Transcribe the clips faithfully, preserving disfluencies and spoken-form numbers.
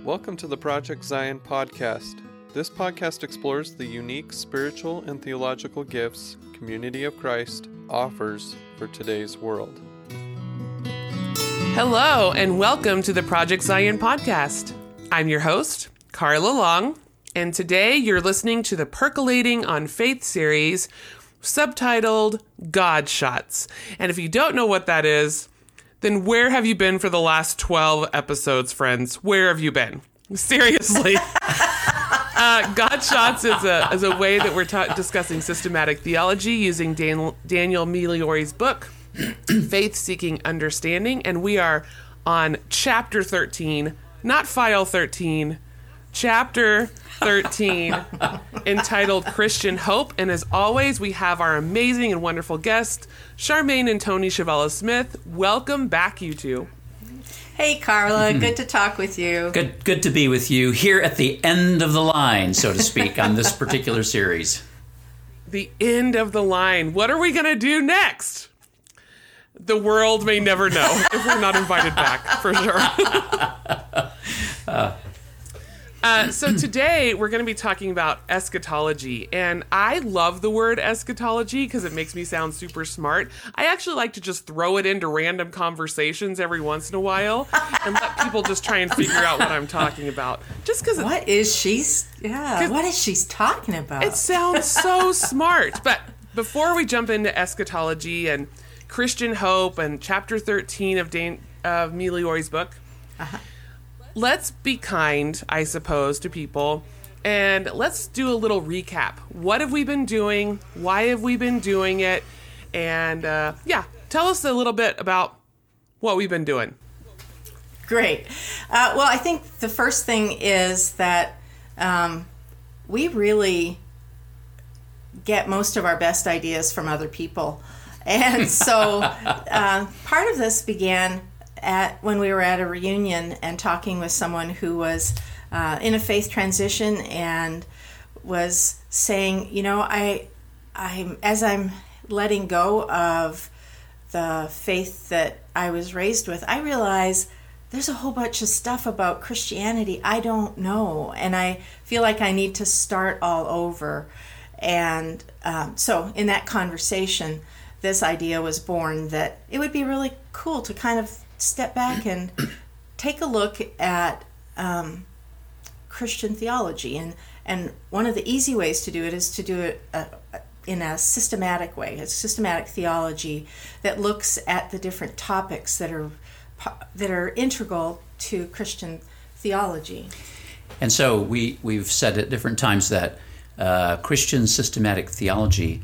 Welcome to the Project Zion podcast. This podcast explores the unique spiritual and theological gifts Community of Christ offers for today's world. Hello, and welcome to the Project Zion podcast. I'm your host, Carla Long, and today you're listening to the Percolating on Faith series, subtitled God Shots. And if you don't know what that is, then where have you been for the last twelve episodes, friends? Where have you been? Seriously. uh, God Shots is a, is a way that we're ta- discussing systematic theology using Dan- Daniel Migliori's book, Faith-Seeking Understanding. And we are on chapter thirteen, not file thirteen, chapter thirteen, entitled Christian Hope. And as always, we have our amazing and wonderful guests, Charmaine and Tony Chavella-Smith. Welcome back, you two. Hey, Carla. Good to talk with you. Good good to be with you here at the end of the line, so to speak, on this particular series. The end of the line. What are we going to do next? The world may never know if we're not invited back, for sure. uh. Uh, so today we're going to be talking about eschatology, and I love the word eschatology because it makes me sound super smart. I actually like to just throw it into random conversations every once in a while and let people just try and figure out what I'm talking about. Just because what is she? Yeah, what is she talking about? It sounds so smart. But before we jump into eschatology and Christian hope and chapter thirteen of Dan of Migliori's book. Uh-huh. Let's be kind, I suppose, to people, and let's do a little recap. What have we been doing? Why have we been doing it? And, uh, yeah, tell us a little bit about what we've been doing. Great. Uh, well, I think the first thing is that um, we really get most of our best ideas from other people. And so uh, part of this began At when we were at a reunion and talking with someone who was uh, in a faith transition and was saying, you know, I, I'm as I'm letting go of the faith that I was raised with, I realize there's a whole bunch of stuff about Christianity I don't know, and I feel like I need to start all over. And um, so in that conversation, this idea was born that it would be really cool to kind of step back and take a look at um, Christian theology. And, and one of the easy ways to do it is to do it uh, in a systematic way, a systematic theology that looks at the different topics that are that are integral to Christian theology. And so we, we've said at different times that uh, Christian systematic theology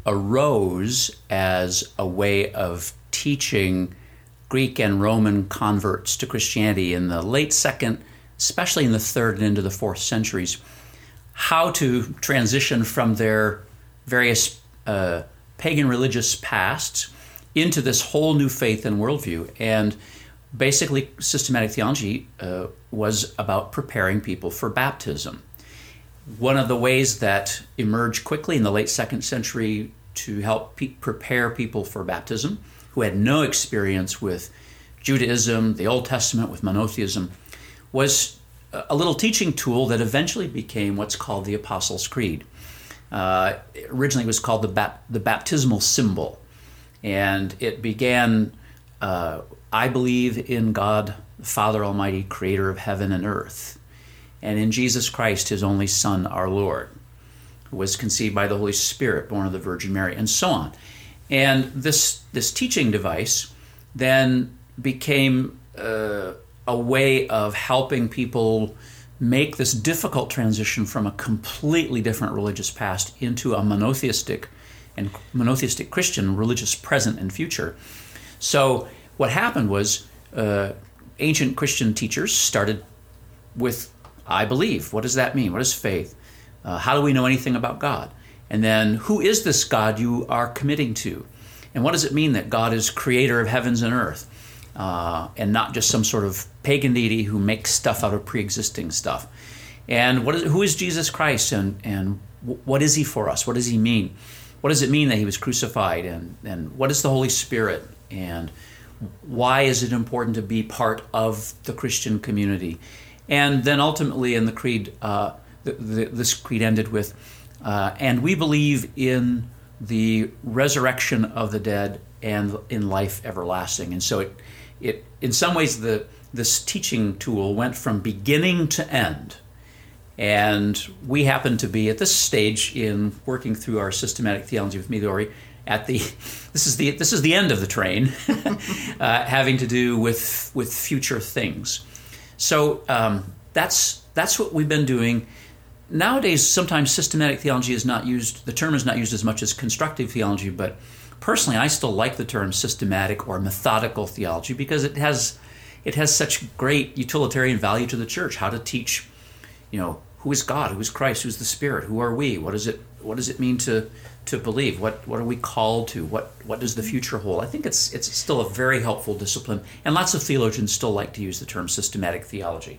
arose as a way of teaching Greek and Roman converts to Christianity in the late second, especially in the third and into the fourth centuries, how to transition from their various uh, pagan religious pasts into this whole new faith and worldview. And basically, systematic theology uh, was about preparing people for baptism. One of the ways that emerged quickly in the late second century to help pe- prepare people for baptism who had no experience with Judaism, the Old Testament, with monotheism, was a little teaching tool that eventually became what's called the Apostles' Creed. Uh, originally it was called the, bap- the baptismal symbol. And it began, uh, I believe in God, the Father Almighty, creator of heaven and earth, and in Jesus Christ, his only Son, our Lord, who was conceived by the Holy Spirit, born of the Virgin Mary, and so on. And this this teaching device then became uh, a way of helping people make this difficult transition from a completely different religious past into a monotheistic and monotheistic Christian religious present and future. So what happened was uh, ancient Christian teachers started with, I believe. What does that mean? What is faith? Uh, how do we know anything about God? And then, who is this God you are committing to? And what does it mean that God is creator of heavens and earth, uh, and not just some sort of pagan deity who makes stuff out of pre-existing stuff? And what is, who is Jesus Christ, and, and what is he for us? What does he mean? What does it mean that he was crucified? And, and what is the Holy Spirit? And why is it important to be part of the Christian community? And then ultimately in the creed, uh, the, the, this creed ended with, uh, and we believe in the resurrection of the dead and in life everlasting. And so it, it in some ways, the this teaching tool went from beginning to end. And we happen to be at this stage in working through our systematic theology of Miliori at the this is the this is the end of the train, uh, having to do with with future things. So um, that's that's what we've been doing. Nowadays, sometimes systematic theology is not used. The term is not used as much as constructive theology, but personally, I still like the term systematic or methodical theology because it has it has such great utilitarian value to the church. How to teach, you know, who is God, who is Christ, who is the Spirit, who are we? What does it what does it mean to to believe? What what are we called to? What what does the future hold? I think it's it's still a very helpful discipline, and lots of theologians still like to use the term systematic theology.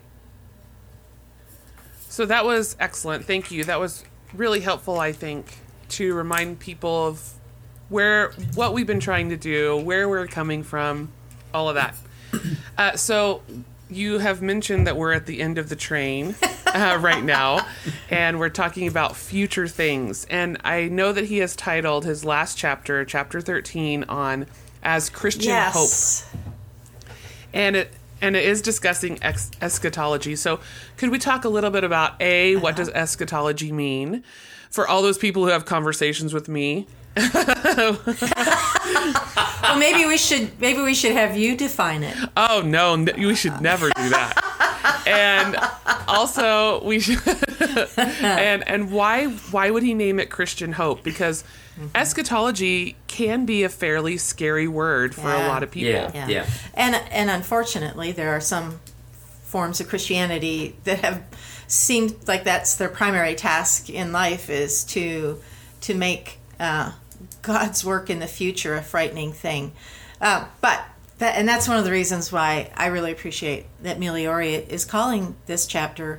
So that was excellent. Thank you. That was really helpful, I think, to remind people of where what we've been trying to do, where we're coming from, all of that. Uh, so you have mentioned that we're at the end of the train uh, right now, and we're talking about future things. And I know that he has titled his last chapter, chapter thirteen, on As Christian Yes. Hope. And it and it is discussing ex- eschatology. So could we talk a little bit about, A, what does eschatology mean? For all those people who have conversations with me. Well, maybe we should maybe we should have you define it. Oh, no, n- we should never do that. And also, we should. and and why why would he name it Christian Hope? Because mm-hmm. eschatology can be a fairly scary word for Yeah. a lot of people. Yeah, Yeah. yeah. And and unfortunately, there are some forms of Christianity that have seemed like that's their primary task in life is to to make uh, God's work in the future a frightening thing. Uh, but that, and that's one of the reasons why I really appreciate that Miliori is calling this chapter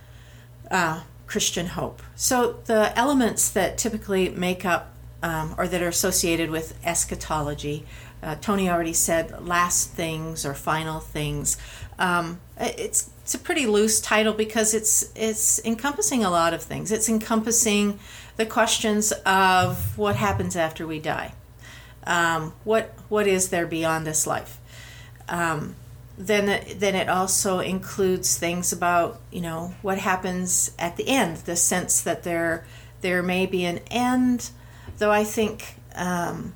uh, Christian Hope. So the elements that typically make up um, or that are associated with eschatology, uh, Tony already said last things or final things. Um, it's it's a pretty loose title because it's it's encompassing a lot of things. It's encompassing the questions of what happens after we die. Um, what what is there beyond this life? Um, then it, then it also includes things about, you know, what happens at the end. The sense that there there may be an end, though I think um,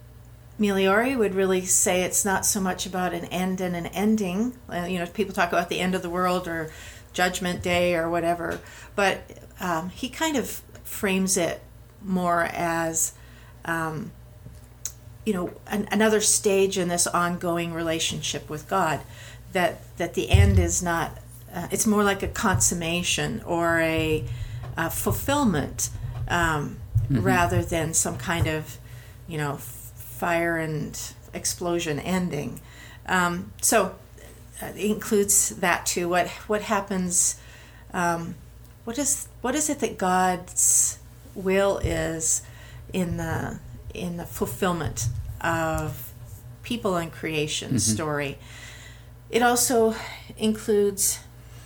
Miliori would really say it's not so much about an end and an ending. Uh, you know, people talk about the end of the world or Judgment Day or whatever, but um, he kind of frames it more as, um, you know, an, another stage in this ongoing relationship with God. That that the end is not. Uh, it's more like a consummation or a, a fulfillment, um, mm-hmm. rather than some kind of, you know, fire and explosion ending. Um, so uh, it includes that too. What what happens? Um, what is what is it that God's will is in the in the fulfillment of people and creation mm-hmm. story? It also includes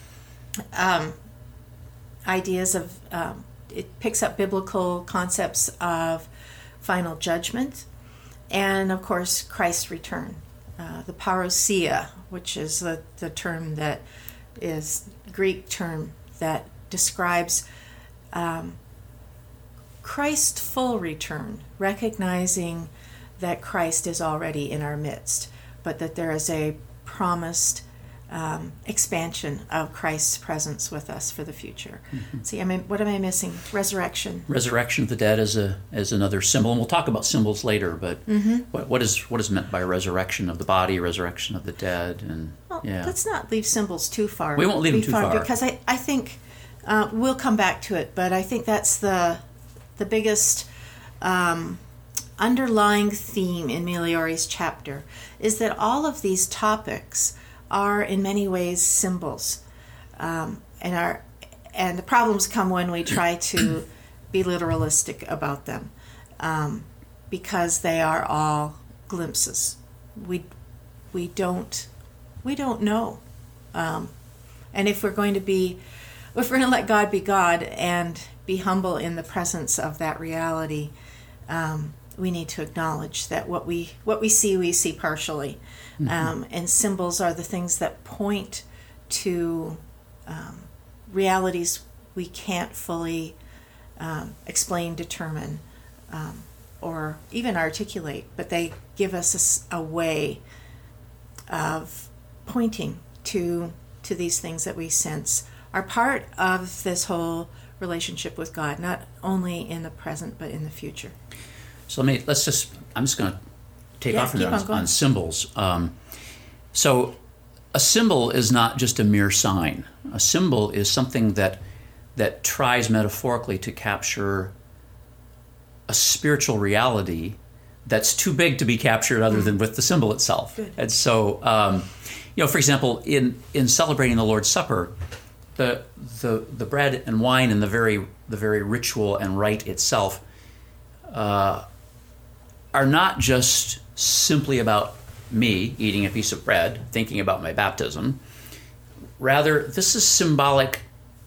um, ideas of. Um, it picks up biblical concepts of final judgment. And, of course, Christ's return, uh, the parousia, which is the, the term that is Greek term that describes um, Christ's full return, recognizing that Christ is already in our midst, but that there is a promised um, expansion of Christ's presence with us for the future. Mm-hmm. See, I mean, what am I missing? Resurrection. Resurrection of the dead is a is another symbol, and we'll talk about symbols later. But mm-hmm. what what is what is meant by resurrection of the body, resurrection of the dead, and well, yeah. Let's not leave symbols too far. We won't leave them too far, because I I think uh, we'll come back to it. But I think that's the the biggest um, underlying theme in Miliori's chapter is that all of these topics are in many ways symbols, um, and are and the problems come when we try to be literalistic about them, um, because they are all glimpses. We we don't we don't know um, and if we're going to be, if we're going to let God be God and be humble in the presence of that reality, um, we need to acknowledge that what we what we see, we see partially, mm-hmm. um, and symbols are the things that point to um, realities we can't fully um, explain, determine, um, or even articulate, but they give us a, a way of pointing to to these things that we sense are part of this whole relationship with God, not only in the present but in the future. So let me let's just I'm just going to take yeah, off from on, on, on on symbols. Um, so a symbol is not just a mere sign. A symbol is something that that tries metaphorically to capture a spiritual reality that's too big to be captured other than with the symbol itself. Good. And so, um, you know, for example, in, in celebrating the Lord's Supper, the the the bread and wine and the very the very ritual and rite itself uh, are not just simply about me eating a piece of bread, thinking about my baptism. Rather, this is symbolic.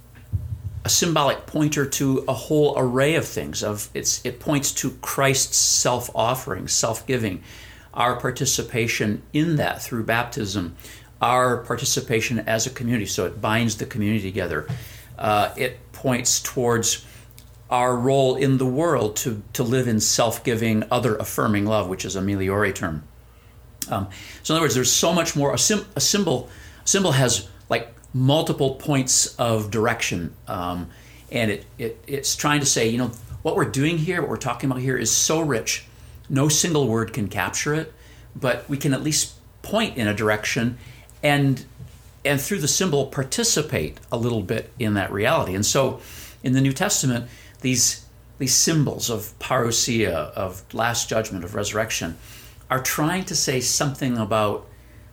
A symbolic pointer to a whole array of things. Of it's it points to Christ's self-offering, self-giving, our participation in that through baptism, our participation as a community. So it binds the community together. Uh, it points towards our role in the world to to live in self-giving, other-affirming love, which is a Meliore term. Um, so in other words, there's so much more. A, sim, a symbol, a symbol has like multiple points of direction, um, and it, it it's trying to say, you know, what we're doing here, what we're talking about here is so rich, no single word can capture it, but we can at least point in a direction, and and through the symbol participate a little bit in that reality. And so, in the New Testament, these these symbols of parousia, of last judgment, of resurrection, are trying to say something about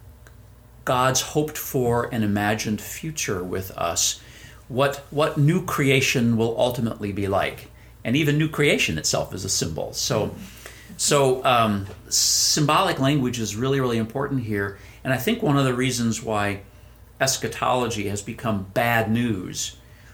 God's hoped for and imagined future with us, what what new creation will ultimately be like. And even new creation itself is a symbol. So so um, symbolic language is really, really important here. And I think one of the reasons why eschatology has become bad news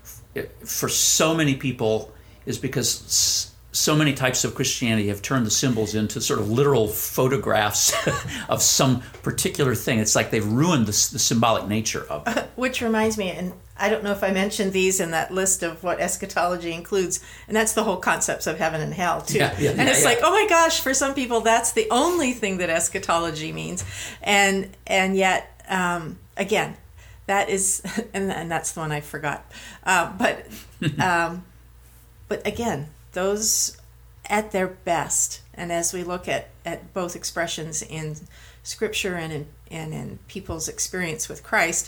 for so many people is because so many types of Christianity have turned the symbols into sort of literal photographs of some particular thing. It's like they've ruined the, the symbolic nature of it. Uh, which reminds me, and I don't know if I mentioned these in that list of what eschatology includes, and that's the whole concepts of heaven and hell, too. Yeah, yeah, and yeah, it's yeah. like, oh my gosh, for some people, that's the only thing that eschatology means. And and yet, um, again, that is, and, and that's the one I forgot. Uh, but um, but again, those at their best, and as we look at, at both expressions in Scripture and in and in people's experience with Christ,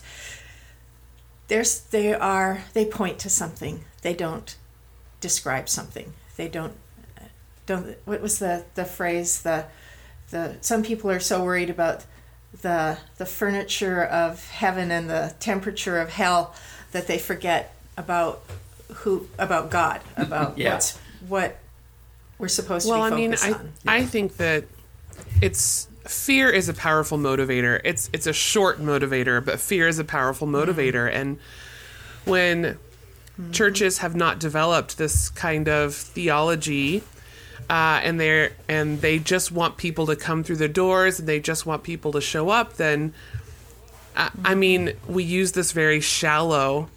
there's they are they point to something. They don't describe something. They don't don't. What was the, the phrase? The the some people are so worried about the the furniture of heaven and the temperature of hell that they forget about who about God, about yeah. what's what we're supposed well, to be I mean, focused I, on. I think that it's fear is a powerful motivator. It's it's a short motivator, but fear is a powerful motivator. Mm-hmm. And when mm-hmm. churches have not developed this kind of theology, uh, and they're and they just want people to come through the doors, and they just want people to show up, then uh, mm-hmm. I mean, we use this very shallow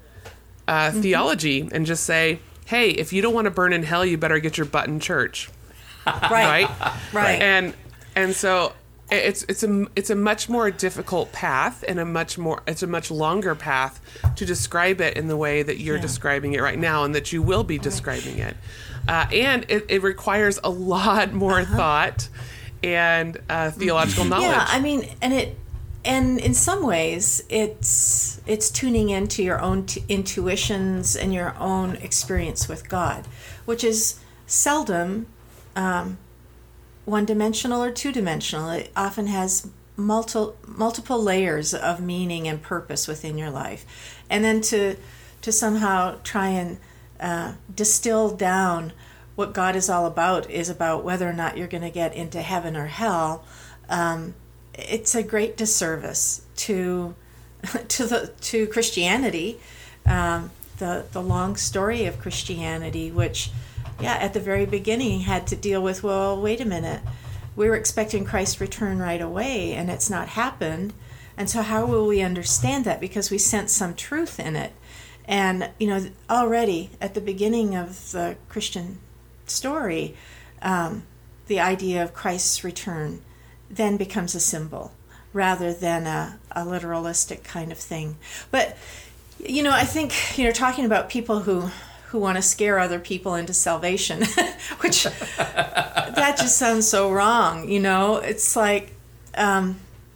uh, mm-hmm. theology and just say, hey, if you don't want to burn in hell, you better get your butt in church. Right. Right. Right. And and so it's it's a it's a much more difficult path and a much more it's a much longer path to describe it in the way that you're Yeah. describing it right now and that you will be describing it. Uh, and it, it requires a lot more Uh-huh. thought and uh, theological knowledge. Yeah, I mean, and it, and in some ways, it's it's tuning into your own t- intuitions and your own experience with God, which is seldom um, one-dimensional or two-dimensional. It often has multiple multiple layers of meaning and purpose within your life, and then to to somehow try and uh, distill down what God is all about is about whether or not you're going to get into heaven or hell. Um, it's a great disservice to to the to Christianity, um, the the long story of Christianity, which, yeah, at the very beginning had to deal with, well, wait a minute, we were expecting Christ's return right away, and it's not happened, and so how will we understand that? Because we sense some truth in it, and you know, already at the beginning of the Christian story, um, the idea of Christ's return then becomes a symbol rather than a, a literalistic kind of thing. But, you know, I think, you know, talking about people who, who want to scare other people into salvation, which that just sounds so wrong, you know. It's like, um,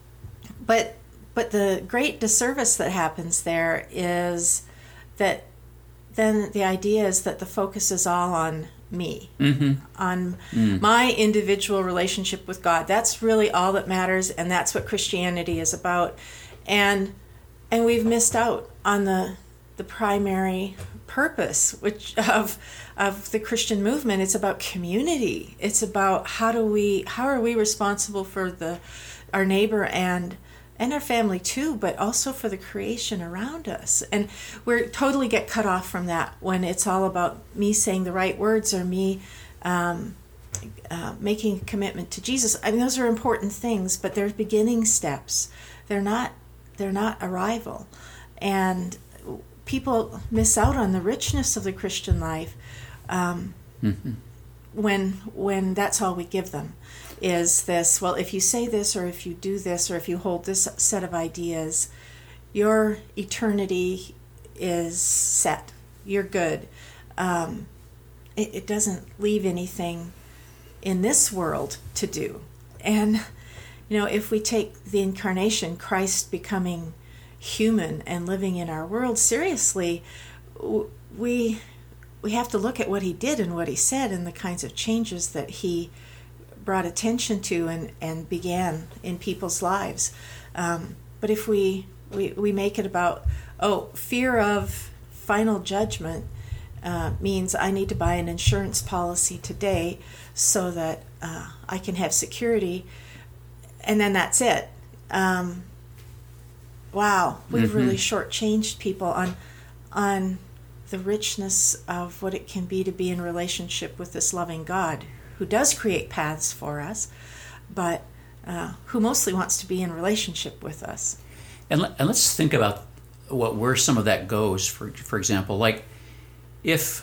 but but the great disservice that happens there is that then the idea is that the focus is all on me, mm-hmm. on mm. my individual relationship with God. That's really all that matters, and that's what Christianity is about. And and we've missed out on the the primary purpose, which of of the Christian movement. It's about community. It's about how do we how are we responsible for the our neighbor and and our family too, but also for the creation around us. And we totally get cut off from that when it's all about me saying the right words or me um, uh, making a commitment to Jesus. I mean, those are important things, but they're beginning steps. They're not. They're not arrival. And people miss out on the richness of the Christian life um, mm-hmm. when when that's all we give them. Is this, well, if you say this, or if you do this, or if you hold this set of ideas, your eternity is set. You're good. Um, it, it doesn't leave anything in this world to do. And, you know, if we take the incarnation, Christ becoming human and living in our world seriously, we we have to look at what he did and what he said and the kinds of changes that he brought attention to and, and began in people's lives. Um, but if we, we we make it about, oh, fear of final judgment uh, means I need to buy an insurance policy today so that uh, I can have security, and then that's it. Um, wow, we've mm-hmm. really shortchanged people on on the richness of what it can be to be in relationship with this loving God, who does create paths for us, but uh, who mostly wants to be in relationship with us. And, let, and let's think about what where some of that goes. For for example, like if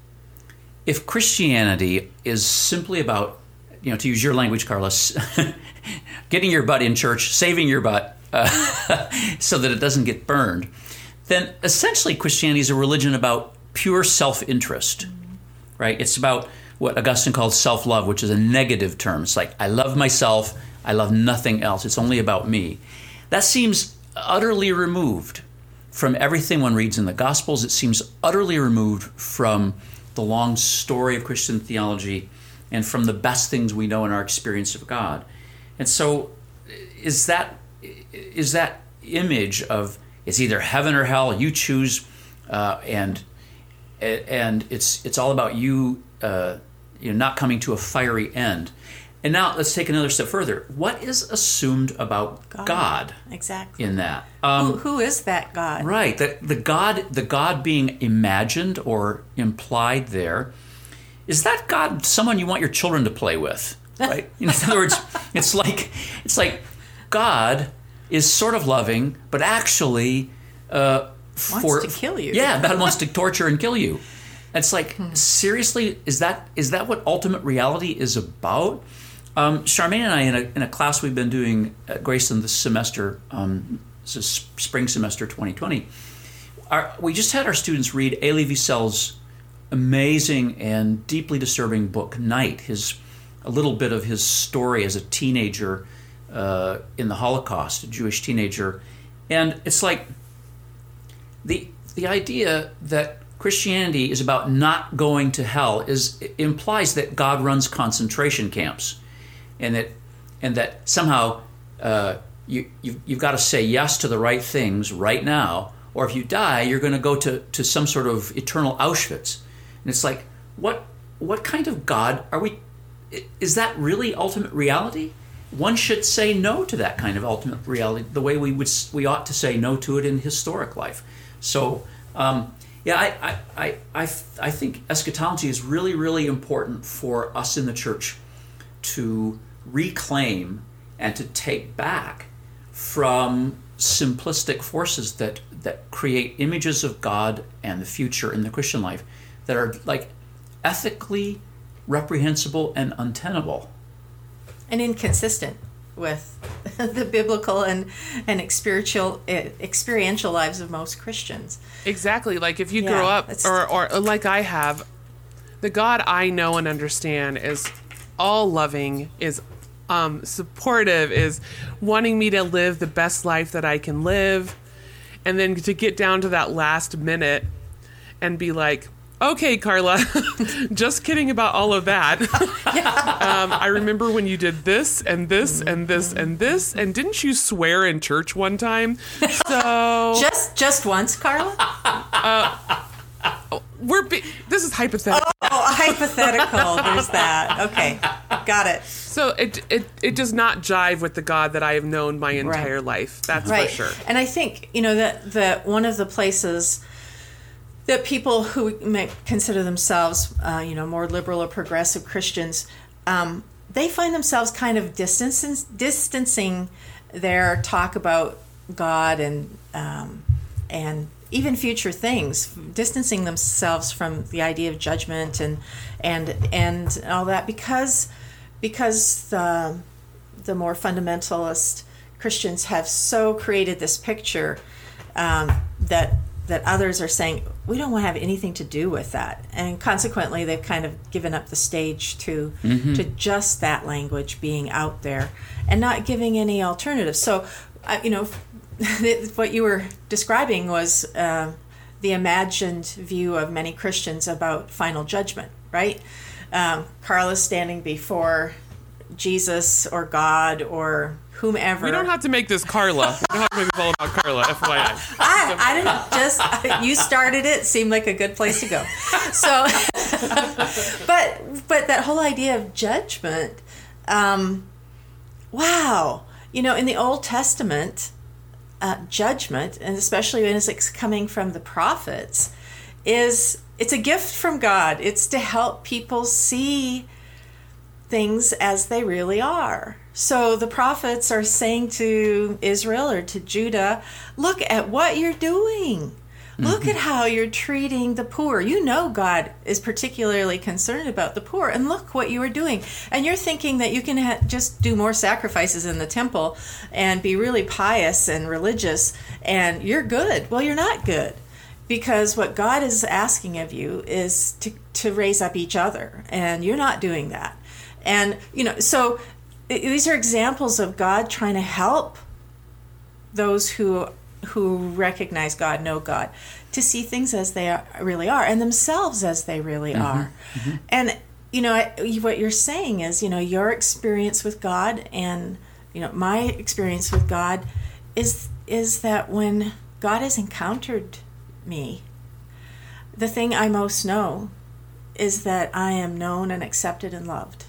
if Christianity is simply about, you know, to use your language, Carlos, getting your butt in church, saving your butt uh, so that it doesn't get burned, then essentially Christianity is a religion about pure self-interest, mm-hmm. right? It's about what Augustine called self-love, which is a negative term. It's like, I love myself, I love nothing else. It's only about me. That seems utterly removed from everything one reads in the Gospels. It seems utterly removed from the long story of Christian theology and from the best things we know in our experience of God. And so is that is that image of it's either heaven or hell, you choose, uh, and and it's it's all about you, uh, you know, not coming to a fiery end. And now let's take another step further. What is assumed about God, God exactly in that? Um, who, who is that God? Right, the, the God, the God being imagined or implied there, is that God someone you want your children to play with? Right. In other words, it's like it's like God is sort of loving, but actually uh, wants for, to kill you. Yeah, God wants to torture and kill you. It's like, hmm. seriously, is that is that what ultimate reality is about? Um, Charmaine and I, in a, in a class we've been doing at Grayson this semester, um, this is spring semester twenty twenty, our, we just had our students read Elie Wiesel's amazing and deeply disturbing book, Night, his a little bit of his story as a teenager uh, in the Holocaust, a Jewish teenager. And it's like the the idea that Christianity is about not going to hell is implies that God runs concentration camps, and that and that somehow uh, you you've, you've got to say yes to the right things right now, or if you die, you're going to go to to some sort of eternal Auschwitz. And it's like, what what kind of God are we? Is that really ultimate reality? one should say no to that kind of ultimate reality the way we would we ought to say no to it in historic life. So um, yeah, I I, I I I think eschatology is really really important for us in the church to reclaim and to take back from simplistic forces that that create images of God and the future in the Christian life that are like ethically reprehensible and untenable. And inconsistent with the biblical and, and experiential, experiential lives of most Christians. Exactly. Like if you Yeah, grow up, it's- or, or like I have, the God I know and understand is all loving, is um, supportive, is wanting me to live the best life that I can live. And then to get down to that last minute and be like, okay, Carla, just kidding about all of that. um, I remember when you did this and this and this and this, and didn't you swear in church one time? So Just just once, Carla? we're be- this is hypothetical. Oh, hypothetical. There's that. Okay, got it. So it, it it does not jive with the God that I have known my entire Right. life. That's Right. for sure. And I think, you know, that that one of the places that people who may consider themselves, uh, you know, more liberal or progressive Christians, um, they find themselves kind of distancing, distancing their talk about God and um, and even future things, distancing themselves from the idea of judgment and and and all that because because the the more fundamentalist Christians have so created this picture um, that that others are saying we don't want to have anything to do with that, and consequently they've kind of given up the stage to mm-hmm. to just that language being out there and not giving any alternatives. So, uh, you know, what you were describing was uh, the imagined view of many Christians about final judgment, right? Um, Carla's standing before Jesus or God or whomever. We don't have to make this Carla. We don't have to make this all about Carla, F Y I. I, I didn't just, you started it, seemed like a good place to go. So, but but that whole idea of judgment, um, wow. You know, in the Old Testament, uh, judgment, and especially when it's coming from the prophets, is it's a gift from God. It's to help people see things as they really are. So the prophets are saying to Israel or to Judah, look at what you're doing. Look at how you're treating the poor. You know God is particularly concerned about the poor, and look what you are doing. And you're thinking that you can ha- just do more sacrifices in the temple and be really pious and religious, and you're good. Well, you're not good, because what God is asking of you is to, to raise up each other, and you're not doing that. And, you know, so these are examples of God trying to help those who who recognize God, know God, to see things as they are, really are, and themselves as they really mm-hmm. are. Mm-hmm. And, you know, I, what you're saying is, you know, your experience with God and, you know, my experience with God is is that when God has encountered me, the thing I most know is that I am known and accepted and loved.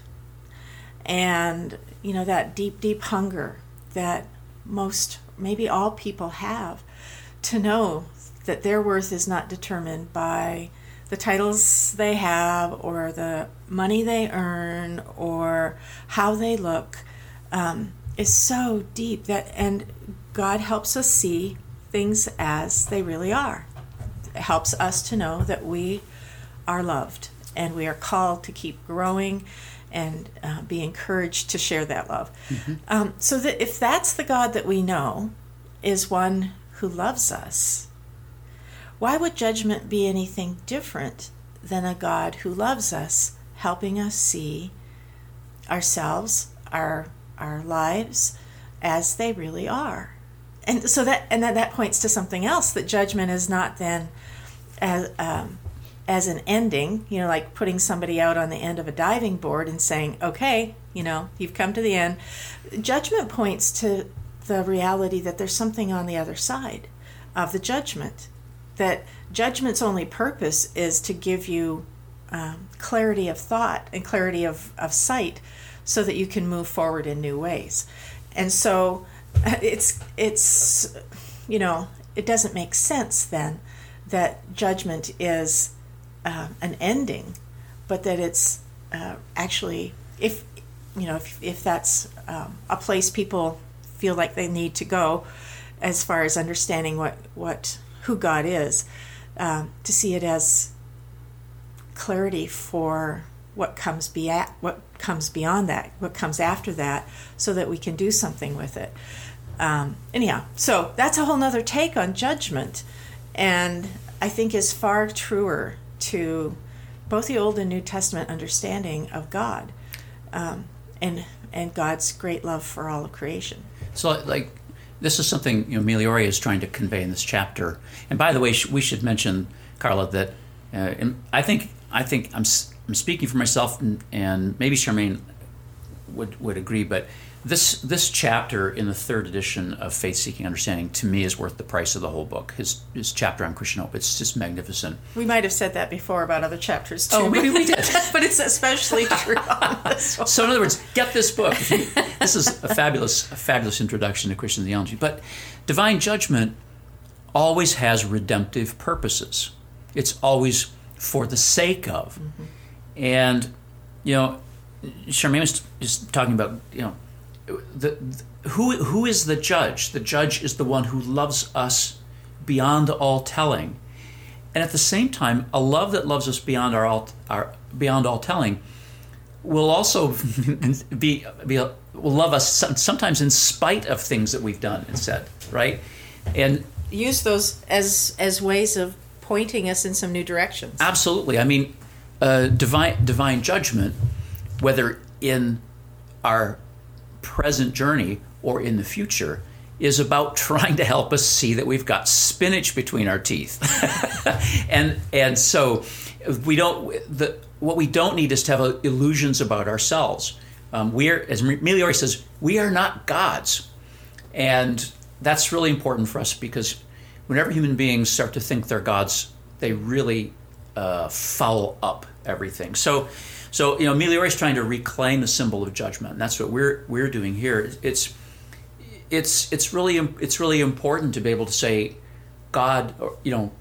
And, you know, that deep, deep hunger that most, maybe all people have, to know that their worth is not determined by the titles they have or the money they earn or how they look, um, is so deep that, and God helps us see things as they really are. It helps us to know that we are loved and we are called to keep growing and uh, be encouraged to share that love. Mm-hmm. Um, so that if that's the God that we know is one who loves us, why would judgment be anything different than a God who loves us, helping us see ourselves, our our lives, as they really are? And so that and that, that points to something else, that judgment is not then as um, as an ending, you know, like putting somebody out on the end of a diving board and saying, okay, you know, you've come to the end. Judgment points to the reality that there's something on the other side of the judgment, that judgment's only purpose is to give you um, clarity of thought and clarity of, of sight so that you can move forward in new ways. And so it's it's you know, it doesn't make sense then that judgment is uh, an ending, but that it's uh, actually, if you know, if, if that's um, a place people feel like they need to go, as far as understanding what, what who God is, um, to see it as clarity for what comes be at, what comes beyond that, what comes after that, so that we can do something with it. Um, anyhow, so that's a whole nother take on judgment, and I think is far truer to both the Old and New Testament understanding of God, um, and and God's great love for all of creation. So, like, this is something, you know, Migliore is trying to convey in this chapter. And by the way, we should mention, Carla, that uh, and I think I think I'm I'm speaking for myself, and, and maybe Charmaine would would agree, but this this chapter in the third edition of Faith Seeking Understanding, to me, is worth the price of the whole book. His his chapter on Christian hope, it's just magnificent. We might have said that before about other chapters too. Oh, maybe we did, but it's especially true on this one. So, in other words, get this book. This is a fabulous a fabulous introduction to Christian theology. But divine judgment always has redemptive purposes. It's always for the sake of, mm-hmm. and you know, Charmaine was just talking about, you know. The, the, who who is the judge? The judge is the one who loves us beyond all telling, and at the same time, a love that loves us beyond our, all, our beyond all telling will also be, be will love us sometimes in spite of things that we've done and said, right? And use those as as ways of pointing us in some new directions. Absolutely. I mean, uh, divine divine judgment, whether in our present journey or in the future, is about trying to help us see that we've got spinach between our teeth. and and so we don't the what we don't need is to have illusions about ourselves. Um, we are, as Migliore says, we are not gods. And that's really important for us, because whenever human beings start to think they're gods, they really uh, foul up everything. So So, you know, Migliore is trying to reclaim the symbol of judgment, and that's what we're we're doing here. It's it's it's really it's really important to be able to say, God, or, you know,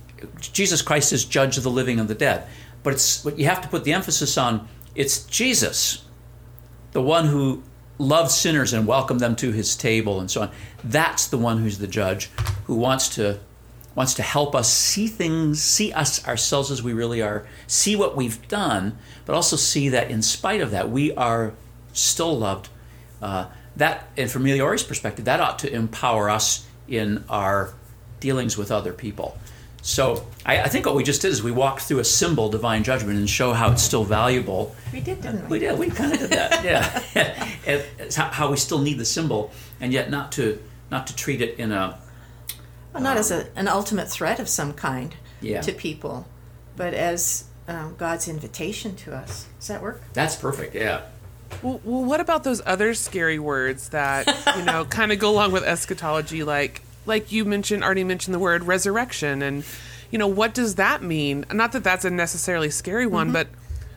Jesus Christ is judge of the living and the dead. But it's what you have to put the emphasis on. It's Jesus, the one who loved sinners and welcomed them to his table and so on. That's the one who's the judge, who wants to. wants to help us see things, see us ourselves as we really are, see what we've done, but also see that in spite of that, we are still loved. Uh, that, and from Migliore's perspective, that ought to empower us in our dealings with other people. So I, I think what we just did is we walked through a symbol, divine judgment, and show how it's still valuable. We did, didn't we? We did. We kind of did that, yeah. and it's how we still need the symbol, and yet not to not to treat it in a Well, not um, as a, an ultimate threat of some kind yeah. to people, but as um, God's invitation to us. Does that work? That's perfect, yeah. Well, well, what about those other scary words that, you know, kind of go along with eschatology, like like you mentioned, already mentioned the word resurrection, and, you know, what does that mean? Not that that's a necessarily scary one, mm-hmm. but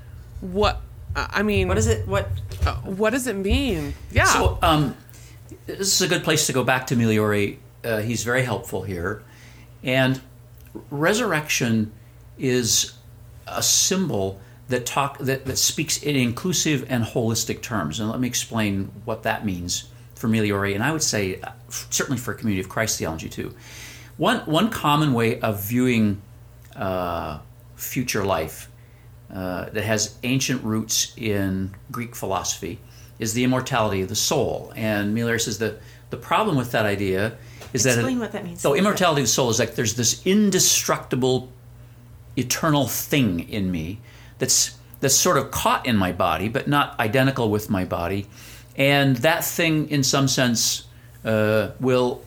what, uh, I mean... What is it, what... Uh, what does it mean? Yeah. So, um, this is a good place to go back to Migliore. Uh, he's very helpful here. And resurrection is a symbol that talk that, that speaks in inclusive and holistic terms. And let me explain what that means for Migliore, and I would say uh, certainly for Community of Christ theology too. One one common way of viewing uh, future life uh, that has ancient roots in Greek philosophy is the immortality of the soul. And Migliore says that the problem with that idea is Explain that... Explain what that means. So immortality of the soul is like there's this indestructible, eternal thing in me that's that's sort of caught in my body, but not identical with my body. And that thing, in some sense, uh, will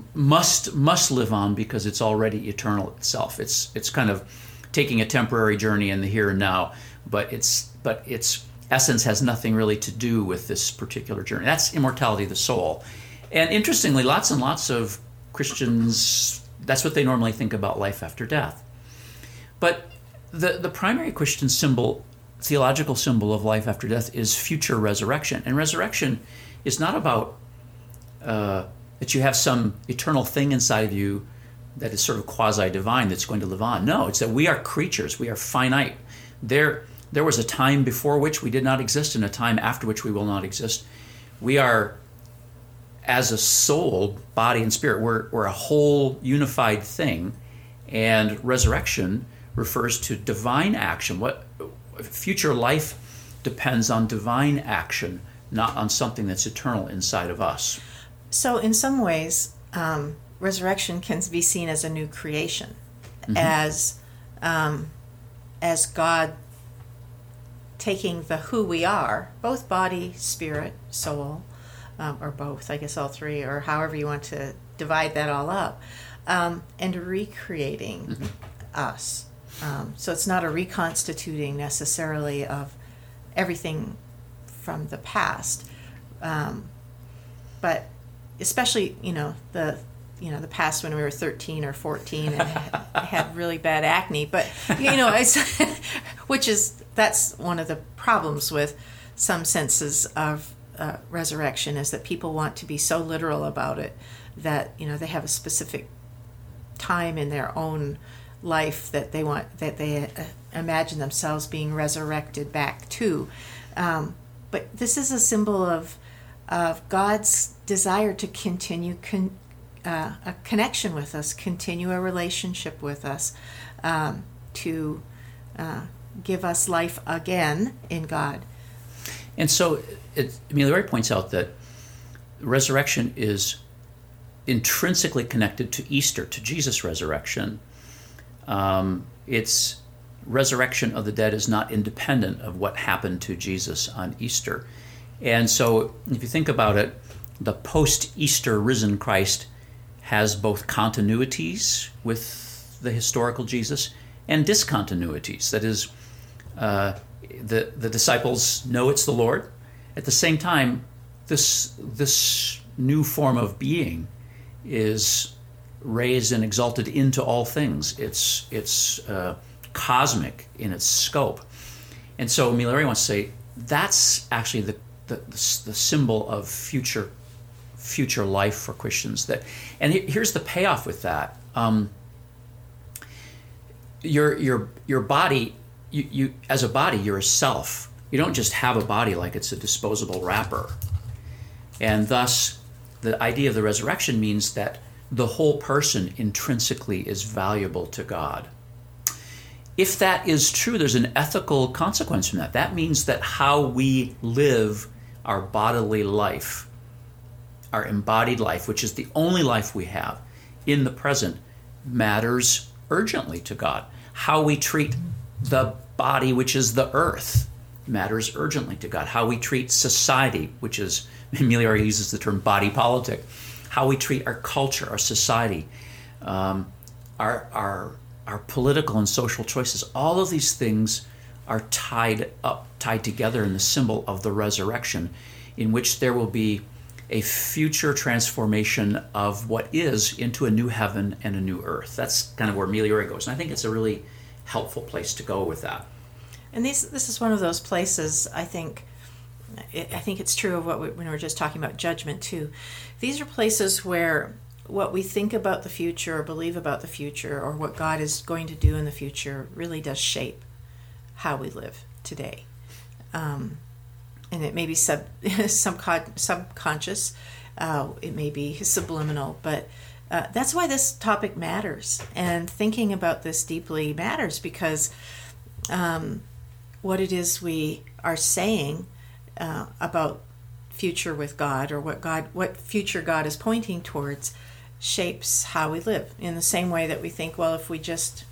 must must live on because it's already eternal itself. It's it's kind of taking a temporary journey in the here and now, but it's but its essence has nothing really to do with this particular journey. That's immortality of the soul. And interestingly, lots and lots of Christians, that's what they normally think about life after death. But the the primary Christian symbol theological symbol of life after death is future resurrection. And resurrection is not about uh, that you have some eternal thing inside of you that is sort of quasi-divine that's going to live on. No, it's that we are creatures. We are finite. There, there was a time before which we did not exist and a time after which we will not exist. We are, as a soul, body, and spirit, we're, we're a whole unified thing. And resurrection refers to divine action. What future life depends on divine action, not on something that's eternal inside of us. So in some ways, um, resurrection can be seen as a new creation, mm-hmm. as um, as God taking the who we are, both body, spirit, soul, um, or both, I guess all three, or however you want to divide that all up, um, and recreating mm-hmm. us. Um, so it's not a reconstituting necessarily of everything from the past, um, but especially, you know, the you know the past when we were thirteen or fourteen and had really bad acne. But you know, it's, which is that's one of the problems with some senses of uh, resurrection, is that people want to be so literal about it that, you know, they have a specific time in their own life that they want, that they uh, imagine themselves being resurrected back to. Um, but this is a symbol of of God's desire to continue con, uh, a connection with us, continue a relationship with us, um, to uh, give us life again in God. And so, it, Amelia points out that resurrection is intrinsically connected to Easter, to Jesus' resurrection. Um, it's resurrection of the dead is not independent of what happened to Jesus on Easter. And so if you think about it, the post-Easter risen Christ has both continuities with the historical Jesus and discontinuities. That is, uh, the, the disciples know it's the Lord. At the same time, this, this new form of being is raised and exalted into all things. It's, it's uh, cosmic in its scope. And so Amelia wants to say that's actually the The, the symbol of future future life for Christians. That, and here's the payoff with that. Um, your your your body, you, you as a body, you're a self. You don't just have a body like it's a disposable wrapper. And thus, the idea of the resurrection means that the whole person intrinsically is valuable to God. If that is true, there's an ethical consequence from that. That means that how we live our bodily life, our embodied life, which is the only life we have in the present, matters urgently to God. How we treat the body, which is the earth, matters urgently to God. How we treat society, which is, Amelia uses the term body politic, how we treat our culture, our society, um, our, our, our political and social choices, all of these things are tied up, tied together in the symbol of the resurrection, in which there will be a future transformation of what is into a new heaven and a new earth. That's kind of where Amelia goes. And I think it's a really helpful place to go with that. And these, this is one of those places, I think, it, I think it's true of what we, when we were just talking about judgment too. These are places where what we think about the future or believe about the future or what God is going to do in the future really does shape how we live today. Um, and it may be sub, subcon- subconscious, uh, it may be subliminal, but uh, that's why this topic matters. And thinking about this deeply matters, because um, what it is we are saying uh, about future with God, or what God, what future God is pointing towards, shapes how we live. In the same way that we think, well, if we just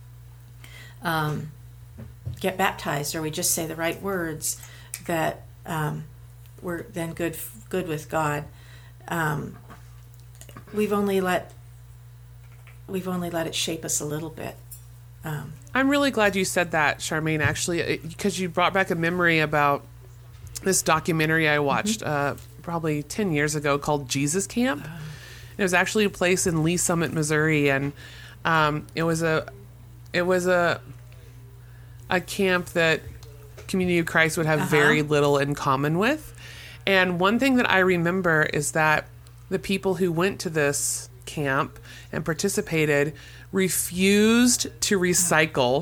um, get baptized or we just say the right words, that um, we're then good good with God. Um, we've only let we've only let it shape us a little bit. Um, I'm really glad you said that, Charmaine, actually, because you brought back a memory about this documentary I watched mm-hmm. uh, probably ten years ago called Jesus Camp. Uh, it was actually a place in Lee Summit, Missouri, and um, it was a it was a a camp that Community of Christ would have uh-huh. very little in common with. And one thing that I remember is that the people who went to this camp and participated refused to recycle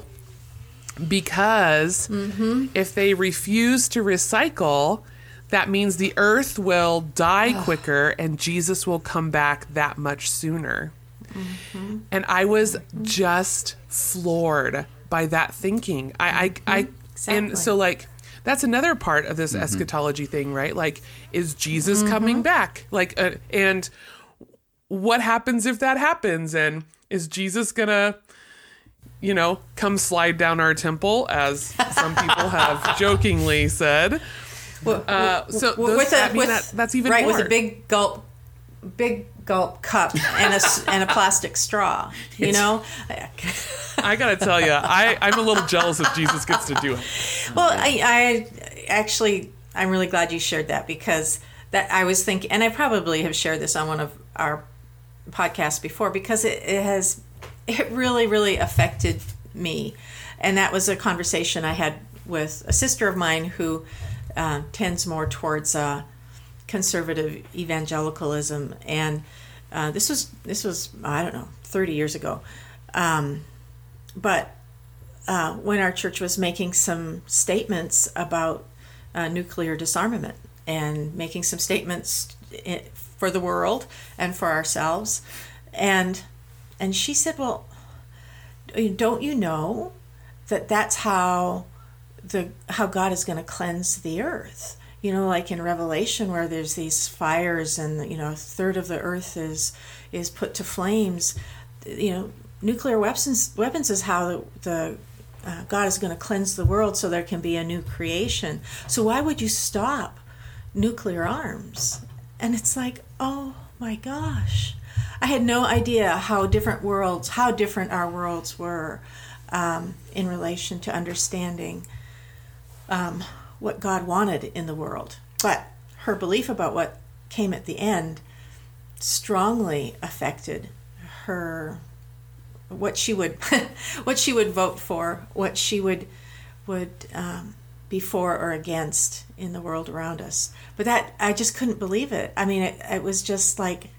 because mm-hmm. if they refuse to recycle, that means the earth will die quicker and Jesus will come back that much sooner. Mm-hmm. And I was mm-hmm. just floored by that thinking. I, I, I exactly. and so like, that's another part of this mm-hmm. eschatology thing, right? Like, is Jesus mm-hmm. coming back? Like, uh, and what happens if that happens? And is Jesus gonna, you know, come slide down our temple, as some people have jokingly said? Well, uh, so those, with a, I mean, with, that, that's even right, more. With a big gulp, big gulp cup and a and a plastic straw. You it's, know. I gotta tell you, I, I'm a little jealous if Jesus gets to do it. Well, I, I actually, I'm really glad you shared that, because that I was thinking, and I probably have shared this on one of our podcasts before, because it, it has, it really, really affected me. And that was a conversation I had with a sister of mine who uh, tends more towards uh, conservative evangelicalism. And uh, this was, this was, I don't know, thirty years ago. Um, But uh, when our church was making some statements about uh, nuclear disarmament and making some statements for the world and for ourselves, and and she said, "Well, don't you know that that's how the how God is going to cleanse the earth? You know, like in Revelation, where there's these fires, and you know, a third of the earth is is put to flames. You know." Nuclear weapons weapons is how the, the uh, God is going to cleanse the world so there can be a new creation. So why would you stop nuclear arms? And it's like, oh my gosh, I had no idea how different worlds, how different our worlds were um, in relation to understanding um, what God wanted in the world. But her belief about what came at the end strongly affected her. What she would, what she would vote for, what she would, would um, be for or against in the world around us. But that, I just couldn't believe it. I mean, it, it was just like,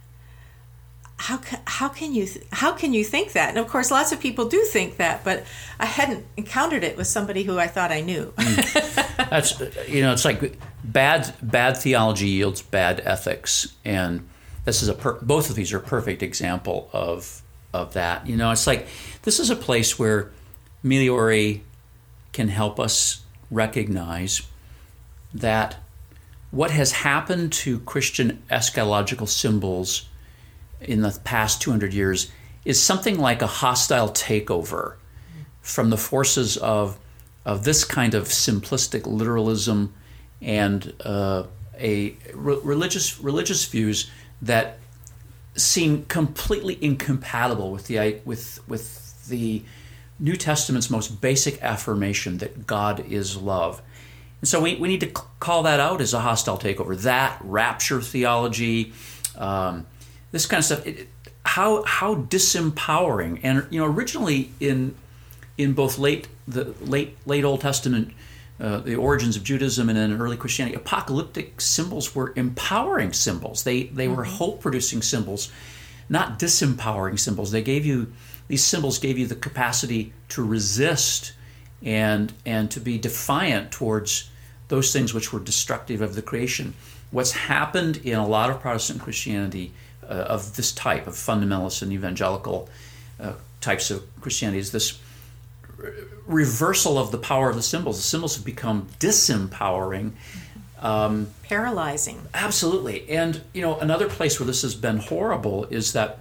how can how can you th- how can you think that? And of course, lots of people do think that, but I hadn't encountered it with somebody who I thought I knew. mm. That's you know, it's like bad bad theology yields bad ethics, and this is a per- both of these are a perfect example of. of that. You know, it's like this is a place where Meliori can help us recognize that what has happened to Christian eschatological symbols in the past two hundred years is something like a hostile takeover from the forces of of this kind of simplistic literalism and uh, a re- religious religious views that seem completely incompatible with the with with the New Testament's most basic affirmation that God is love. And so we, we need to call that out as a hostile takeover. That rapture theology, um, this kind of stuff. It, how how disempowering. And you know, originally in in both late the late late Old Testament, uh, the origins of Judaism, and then early Christianity, apocalyptic symbols were empowering symbols. They they mm-hmm. were hope producing symbols, not disempowering symbols. They gave you these symbols gave you the capacity to resist and and to be defiant towards those things which were destructive of the creation. What's happened in a lot of Protestant Christianity uh, of this type of fundamentalist and evangelical uh, types of Christianity is this re- reversal of the power of the symbols. The symbols have become disempowering, um, paralyzing. Absolutely. And you know, another place where this has been horrible is that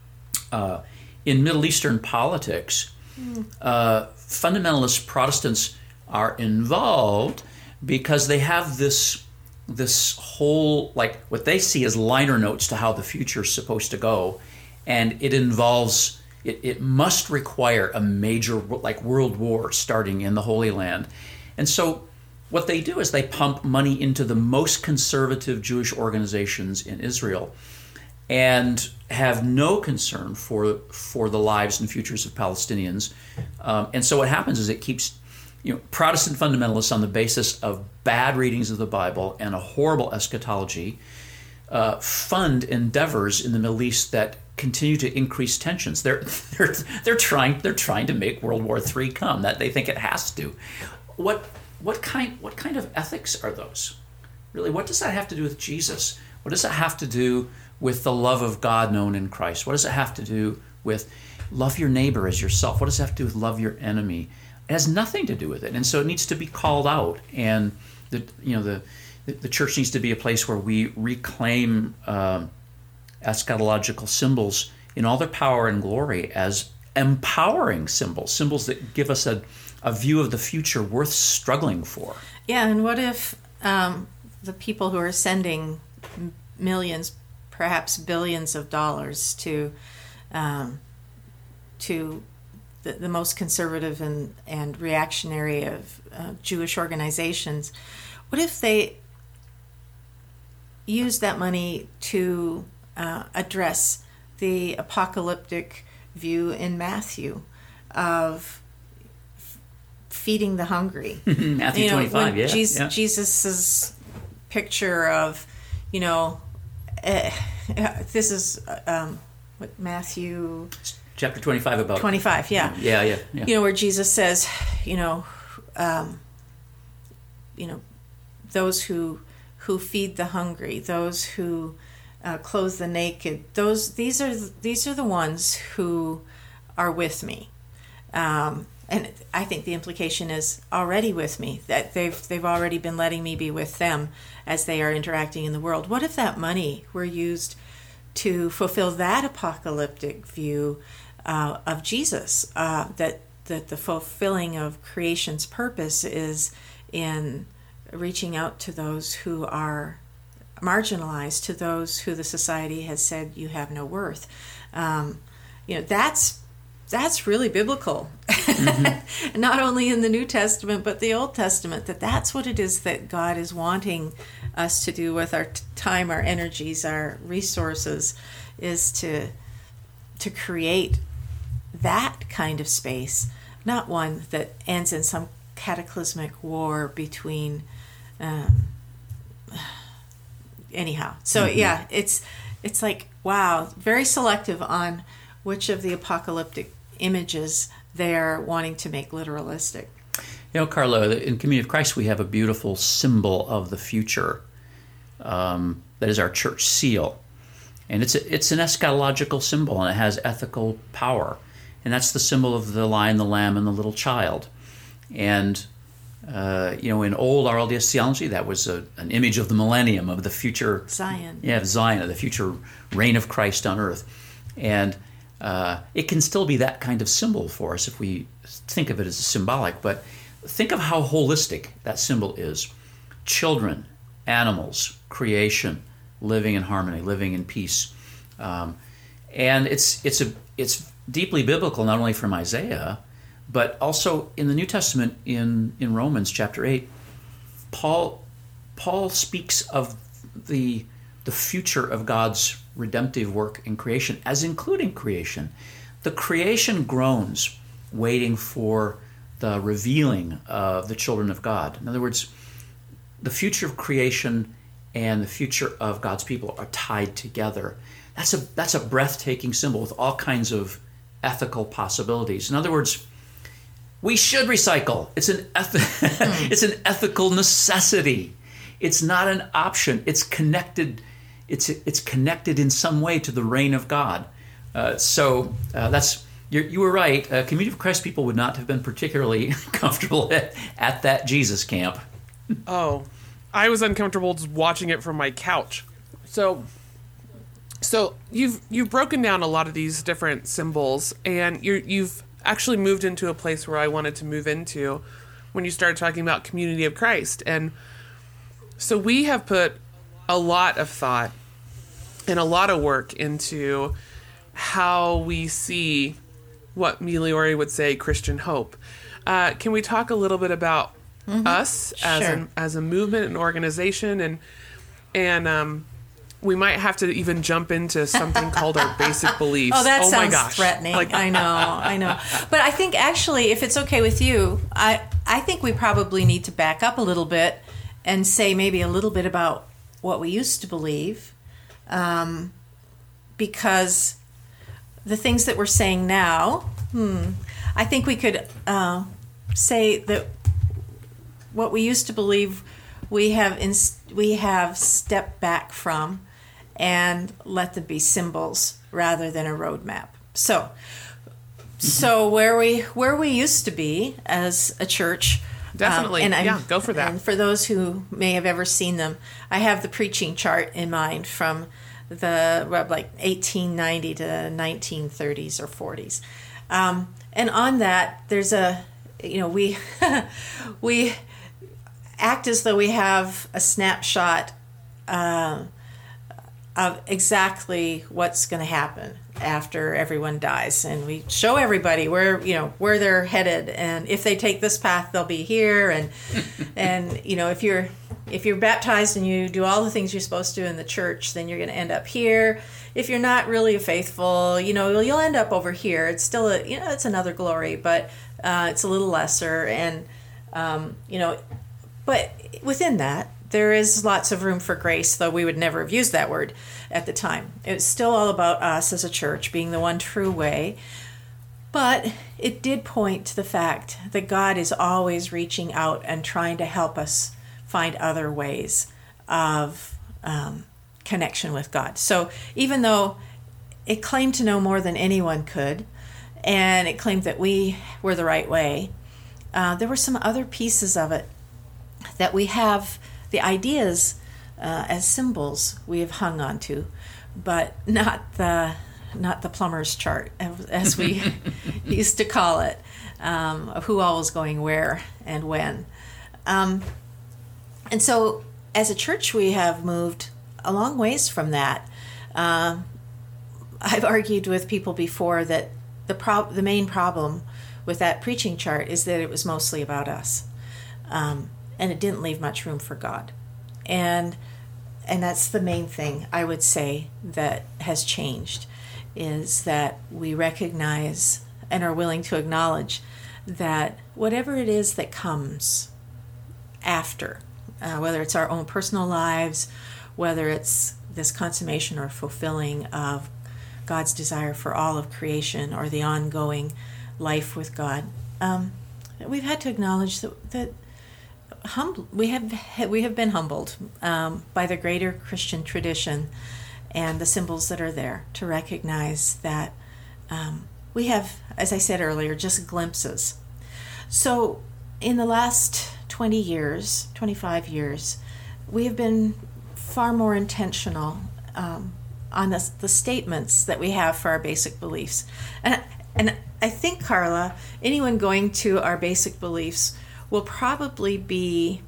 uh, in Middle Eastern politics, mm. uh, fundamentalist Protestants are involved because they have this this whole, like, what they see as liner notes to how the future is supposed to go, and it involves it, it must require a major, like, world war starting in the Holy Land. And so what they do is they pump money into the most conservative Jewish organizations in Israel and have no concern for for the lives and futures of Palestinians. Um, and so what happens is it keeps you know, Protestant fundamentalists on the basis of bad readings of the Bible and a horrible eschatology uh, fund endeavors in the Middle East that continue to increase tensions. They're they're they're trying they're trying to make World War Three come. That they think it has to. What what kind what kind of ethics are those? Really, what does that have to do with Jesus? What does it have to do with the love of God known in Christ? What does it have to do with love your neighbor as yourself? What does it have to do with love your enemy? It has nothing to do with it, and so it needs to be called out. And the you know the the church needs to be a place where we reclaim uh, eschatological symbols in all their power and glory as empowering symbols, symbols that give us a, a view of the future worth struggling for. Yeah, and what if um, the people who are sending millions, perhaps billions of dollars to um, to the, the most conservative and, and reactionary of uh, Jewish organizations, what if they use that money to uh, address the apocalyptic view in Matthew of f- feeding the hungry? Matthew you know, twenty-five, yeah, Jesus, yeah. Jesus's picture of, you know, uh, this is um, what Matthew Chapter twenty-five about twenty-five, yeah, yeah, yeah, yeah. You know, where Jesus says, you know, um, you know, those who who feed the hungry, those who uh, clothe the naked, those these are these are the ones who are with me, um, and I think the implication is already with me, that they've they've already been letting me be with them as they are interacting in the world. What if that money were used to fulfill that apocalyptic view uh, of Jesus, uh, that that the fulfilling of creation's purpose is in reaching out to those who are marginalized, to those who the society has said you have no worth. Um, you know, that's that's really biblical. Mm-hmm. Not only in the New Testament, but the Old Testament, that that's what it is that God is wanting us to do with our t- time, our energies, our resources, is to to create that kind of space, not one that ends in some cataclysmic war between um, anyhow. So mm-hmm. yeah, it's it's like, wow, very selective on which of the apocalyptic images they're wanting to make literalistic. You know, Carla, in Community of Christ, we have a beautiful symbol of the future. Um, that is our church seal. And it's a, it's an eschatological symbol, and it has ethical power. And that's the symbol of the lion, the lamb, and the little child. And, uh, you know, in old R L D S theology, that was a, an image of the millennium, of the future... Zion. Yeah, Zion, of the future reign of Christ on earth. And uh, it can still be that kind of symbol for us if we think of it as symbolic. But think of how holistic that symbol is. Children, animals, creation, living in harmony, living in peace. Um, and it's it's a it's deeply biblical, not only from Isaiah, but also in the New Testament, in, in Romans chapter eight. Paul Paul speaks of the the future of God's redemptive work in creation as including creation. The creation groans, waiting for the revealing of the children of God. In other words, the future of creation and the future of God's people are tied together. That's a that's a breathtaking symbol with all kinds of ethical possibilities. In other words, we should recycle. It's an eth- mm. it's an ethical necessity. It's not an option. It's connected. It's it's connected in some way to the reign of God. Uh, so uh, that's you're, you were right. Uh, Community of Christ people would not have been particularly comfortable at, at that Jesus camp. Oh, I was uncomfortable just watching it from my couch. So, so you've you've broken down a lot of these different symbols, and you're, you've actually moved into a place where I wanted to move into when you started talking about Community of Christ. And so we have put a lot of thought and a lot of work into how we see what Miliori would say Christian hope. Uh, can we talk a little bit about mm-hmm. us as sure. an, as a movement and organization, and and um, we might have to even jump into something called our basic beliefs. Oh, that oh sounds my gosh. threatening. Like, I know, I know. But I think actually, if it's okay with you, I, I think we probably need to back up a little bit and say maybe a little bit about what we used to believe. Um, because the things that we're saying now, hmm, I think we could uh, say that what we used to believe we have in, we have stepped back from and let them be symbols rather than a roadmap. So, so where we where we used to be as a church, definitely, um, and yeah, go for that. And for those who may have ever seen them, I have the preaching chart in mind from the like eighteen ninety to nineteen thirties or forties, um, and on that there's a, you know, we we act as though we have a snapshot uh, of exactly what's going to happen after everyone dies, and we show everybody where, you know, where they're headed, and if they take this path they'll be here, and and you know, if you're if you're baptized and you do all the things you're supposed to in the church, then you're going to end up here. If you're not really faithful, you know, you'll end up over here. It's still a, you know, it's another glory, but uh, it's a little lesser, and um, you know, but within that there is lots of room for grace, though we would never have used that word at the time. It's still all about us as a church being the one true way. But it did point to the fact that God is always reaching out and trying to help us find other ways of um, connection with God. So even though it claimed to know more than anyone could, and it claimed that we were the right way, uh, there were some other pieces of it that we have, the ideas uh, as symbols we have hung on to, but not the not the plumber's chart, as we used to call it, um, of who all was going where and when. Um, and so as a church, we have moved a long ways from that. Uh, I've argued with people before that the prob- the main problem with that preaching chart is that it was mostly about us. Um, and it didn't leave much room for God. And and that's the main thing I would say that has changed, is that we recognize and are willing to acknowledge that whatever it is that comes after, uh, whether it's our own personal lives, whether it's this consummation or fulfilling of God's desire for all of creation, or the ongoing life with God, um, we've had to acknowledge that, that Humble, we have we have been humbled um, by the greater Christian tradition and the symbols that are there, to recognize that um, we have, as I said earlier, just glimpses. So in the last twenty years, twenty-five years, we have been far more intentional um, on the, the statements that we have for our basic beliefs. And, and I think, Carla, anyone going to our basic beliefs will probably be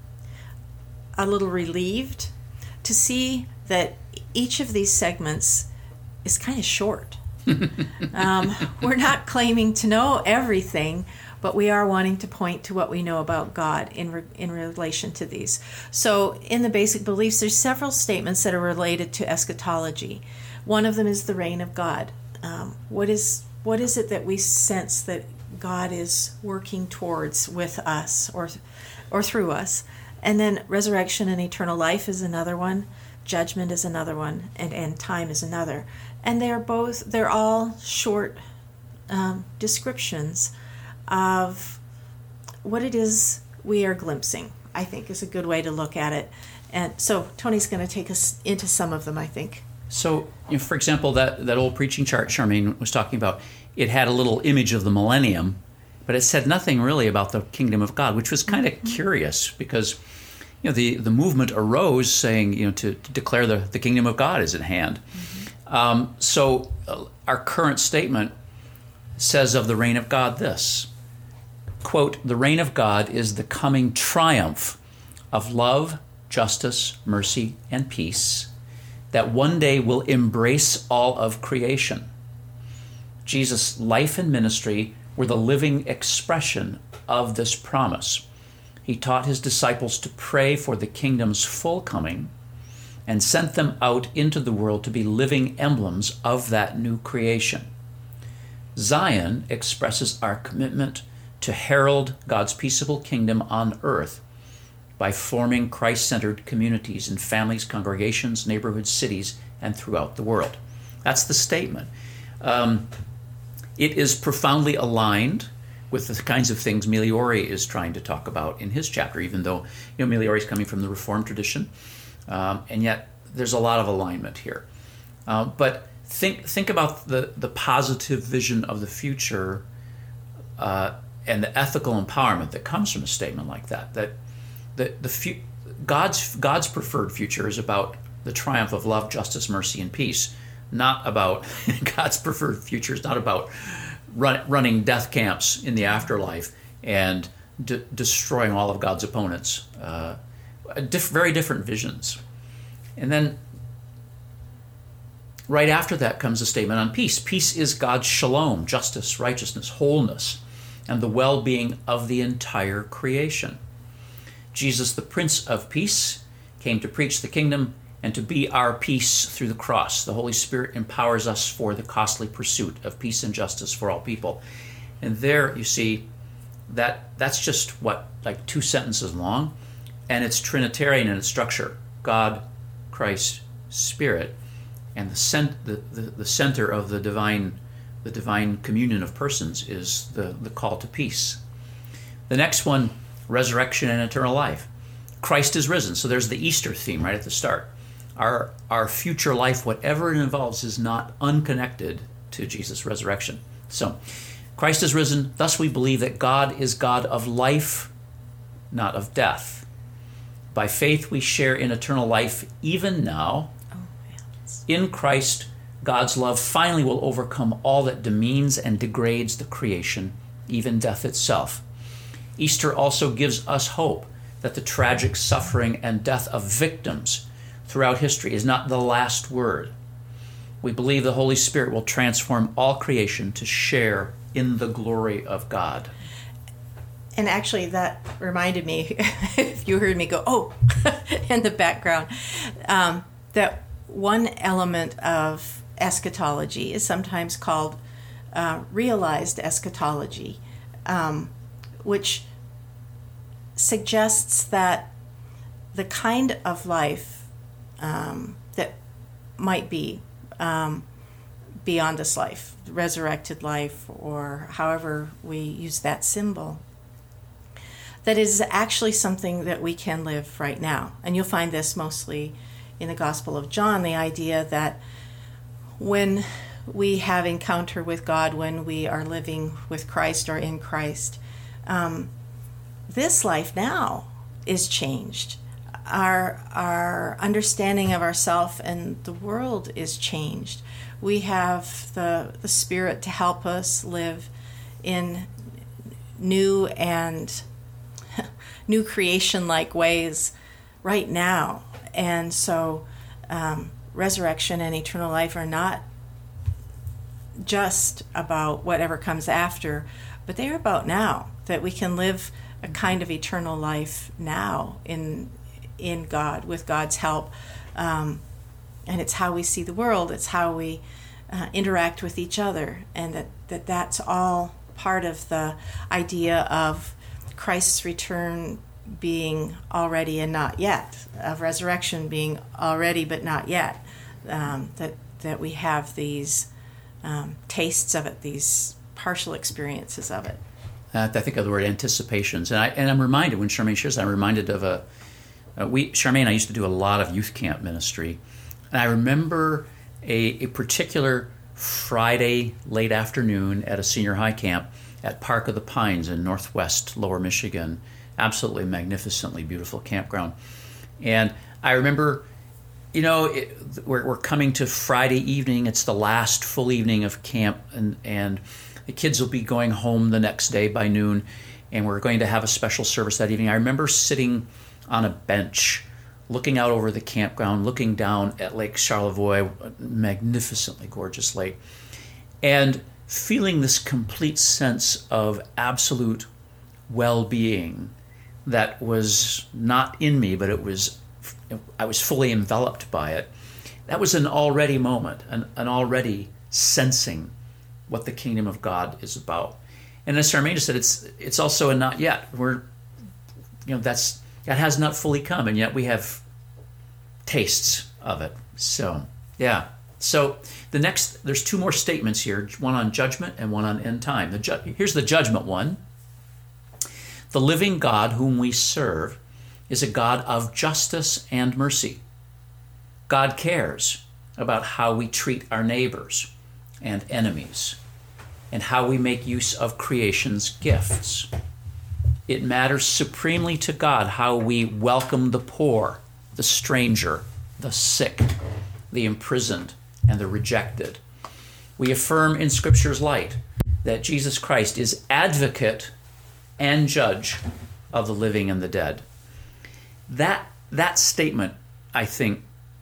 a little relieved to see that each of these segments is kind of short. um, we're not claiming to know everything, but we are wanting to point to what we know about God in re- in relation to these. So in the basic beliefs, there's several statements that are related to eschatology. One of them is the reign of God. Um, what is what is it that we sense that God is working towards with us, or or through us? And then resurrection and eternal life is another one, judgment is another one, and end time is another. And they're both they're all short um, descriptions of what it is we are glimpsing, I think is a good way to look at it. And so Tony's going to take us into some of them, I think. So, you know, for example, that, that old preaching chart Charmaine was talking about, it had a little image of the millennium, but it said nothing really about the kingdom of God, which was kind of mm-hmm. curious, because you know the, the movement arose saying, you know, to, to declare the, the kingdom of God is at hand. Mm-hmm. Um, so uh, our current statement says of the reign of God this, quote, "The reign of God is the coming triumph of love, justice, mercy, and peace that one day will embrace all of creation. Jesus' life and ministry were the living expression of this promise. He taught his disciples to pray for the kingdom's full coming and sent them out into the world to be living emblems of that new creation. Zion expresses our commitment to herald God's peaceable kingdom on earth by forming Christ-centered communities in families, congregations, neighborhoods, cities, and throughout the world. That's the statement. Um, it is profoundly aligned with the kinds of things Migliore is trying to talk about in his chapter, even though you know Migliore is coming from the Reformed tradition, um, and yet there's a lot of alignment here. Uh, but think think about the, the positive vision of the future uh, and the ethical empowerment that comes from a statement like that. That the the fu- God's God's preferred future is about the triumph of love, justice, mercy, and peace. Not about God's preferred future is not about run, running death camps in the afterlife and de- destroying all of God's opponents. Uh, diff- very different visions. And then right after that comes a statement on peace. Peace is God's shalom, justice, righteousness, wholeness, and the well-being of the entire creation. Jesus, the Prince of Peace, came to preach the kingdom and to be our peace through the cross. The Holy Spirit empowers us for the costly pursuit of peace and justice for all people. And there, you see, that that's just, what, like two sentences long? And it's Trinitarian in its structure. God, Christ, Spirit. And the, cent- the, the, the center of the divine the divine communion of persons is the, the call to peace. The next one, resurrection and eternal life. Christ is risen. So there's the Easter theme right at the start. Our our future life, whatever it involves, is not unconnected to Jesus' resurrection. So, Christ is risen. Thus we believe that God is God of life, not of death. By faith we share in eternal life even now. Oh, yes. In Christ, God's love finally will overcome all that demeans and degrades the creation, even death itself. Easter also gives us hope that the tragic suffering and death of victims throughout history is not the last word. We believe the Holy Spirit will transform all creation to share in the glory of God. And actually, that reminded me, if you heard me go, oh, in the background, um, that one element of eschatology is sometimes called uh, realized eschatology, um, which suggests that the kind of life um, that might be um, beyond this life, resurrected life, or however we use that symbol, that is actually something that we can live right now. And you'll find this mostly in the Gospel of John, the idea that when we have encounter with God, when we are living with Christ or in Christ, um, this life now is changed. Our our understanding of ourselves and the world is changed. We have the the Spirit to help us live in new and new creation-like ways right now. And so um, resurrection and eternal life are not just about whatever comes after, but they're about now, that we can live a kind of eternal life now in in God, with God's help. Um, and it's how we see the world, it's how we uh, interact with each other, and that, that that's all part of the idea of Christ's return being already and not yet, of resurrection being already but not yet, um, that, that we have these um, tastes of it, these partial experiences of it. Uh, I think of the word anticipations, and I and I'm reminded when Charmaine shares that, I'm reminded of a uh, we Charmaine and I used to do a lot of youth camp ministry, and I remember a, a particular Friday late afternoon at a senior high camp at Park of the Pines in Northwest Lower Michigan, absolutely magnificently beautiful campground, and I remember, you know, it, we're we're coming to Friday evening. It's the last full evening of camp, and and the kids will be going home the next day by noon, and we're going to have a special service that evening. I remember sitting on a bench, looking out over the campground, looking down at Lake Charlevoix, a magnificently gorgeous lake, and feeling this complete sense of absolute well-being that was not in me, but it was I was fully enveloped by it. That was an already moment, an, an already sensing what the kingdom of God is about. And as Charmaine said, it's it's also a not yet. We're, you know, that's that has not fully come, and yet we have tastes of it. So, yeah. So the next, there's two more statements here, one on judgment and one on end time. The ju- here's the judgment one. The living God whom we serve is a God of justice and mercy. God cares about how we treat our neighbors and enemies and how we make use of creation's gifts. It matters supremely to God how we welcome the poor, the stranger, the sick, the imprisoned, and the rejected. We affirm in Scripture's light that Jesus Christ is advocate and judge of the living and the dead. That, that statement, I think,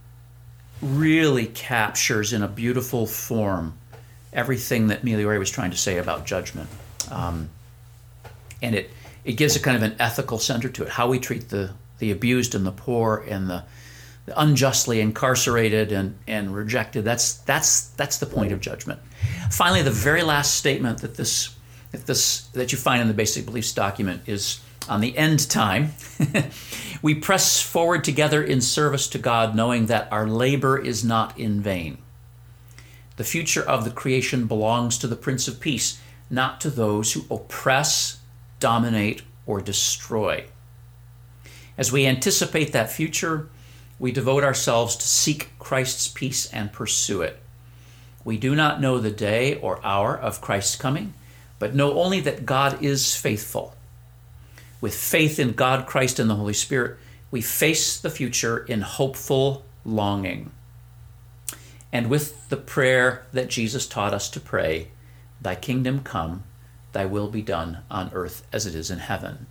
really captures in a beautiful form everything that Migliore was trying to say about judgment. Um, and it, it gives a kind of an ethical center to it, how we treat the, the abused and the poor and the, the unjustly incarcerated and, and rejected. That's, that's, that's the point of judgment. Finally, the very last statement that, this, that, this, that you find in the Basic Beliefs document is on the end time. We press forward together in service to God, knowing that our labor is not in vain. The future of the creation belongs to the Prince of Peace, not to those who oppress, dominate, or destroy. As we anticipate that future, we devote ourselves to seek Christ's peace and pursue it. We do not know the day or hour of Christ's coming, but know only that God is faithful. With faith in God, Christ, and the Holy Spirit, we face the future in hopeful longing. And with the prayer that Jesus taught us to pray, "Thy kingdom come, thy will be done on earth as it is in heaven."